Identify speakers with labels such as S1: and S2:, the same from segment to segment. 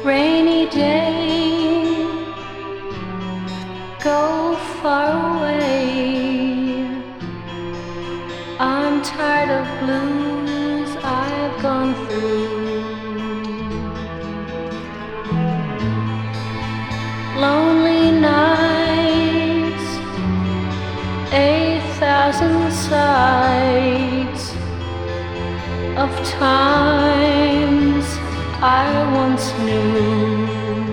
S1: Rainy day, go far away. I'm tired of blues I've gone through. Lonely nights, 8,000 sights of times I once knew.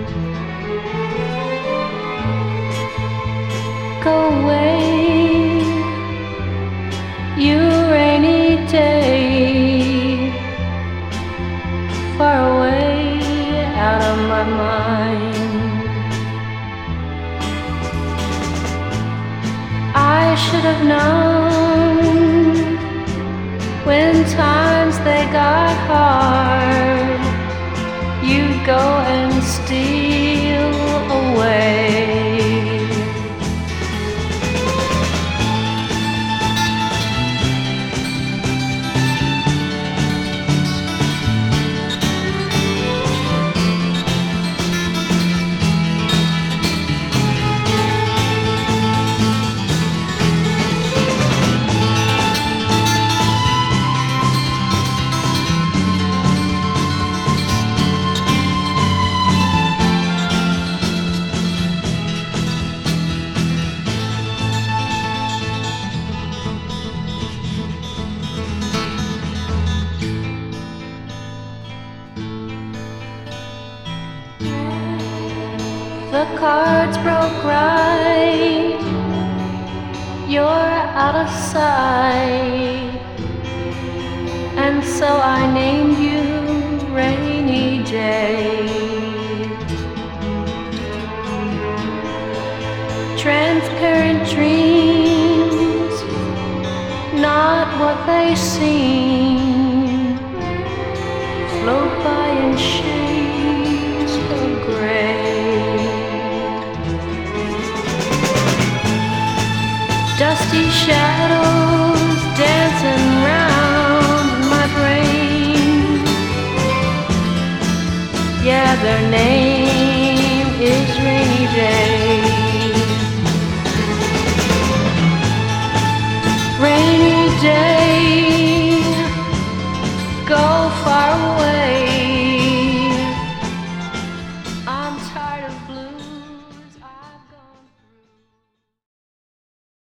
S1: Go away, you rainy day, far away out of my mind. I should have known when times they got hard, you'd go and steal away. The cards broke right, you're out of sight, and so I named